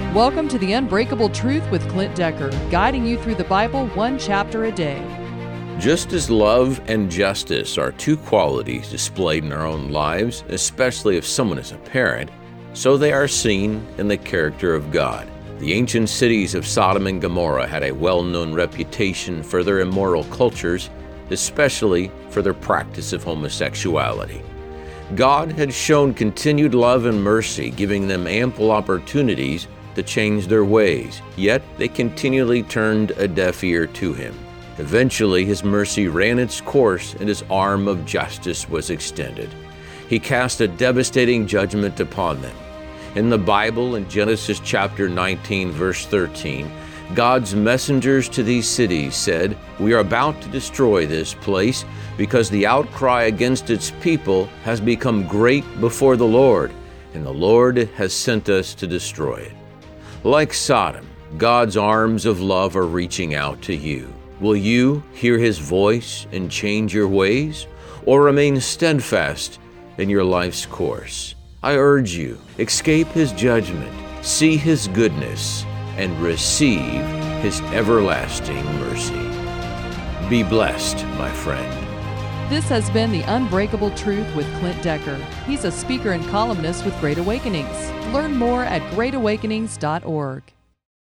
Welcome to The Unbreakable Truth with Clint Decker, guiding you through the Bible one chapter a day. Just as love and justice are two qualities displayed in our own lives, especially if someone is a parent, so they are seen in the character of God. The ancient cities of Sodom and Gomorrah had a well-known reputation for their immoral cultures, especially for their practice of homosexuality. God had shown continued love and mercy, giving them ample opportunities to change their ways, yet they continually turned a deaf ear to Him. Eventually, His mercy ran its course and His arm of justice was extended. He cast a devastating judgment upon them. In the Bible, in Genesis chapter 19, verse 13, God's messengers to these cities said, "We are about to destroy this place because the outcry against its people has become great before the Lord, and the Lord has sent us to destroy it." Like Sodom, God's arms of love are reaching out to you. Will you hear His voice and change your ways, or remain steadfast in your life's course? I urge you, escape His judgment, see His goodness, and receive His everlasting mercy. Be blessed, my friend. This has been The Unbreakable Truth with Clint Decker. He's a speaker and columnist with Great Awakenings. Learn more at greatawakenings.org.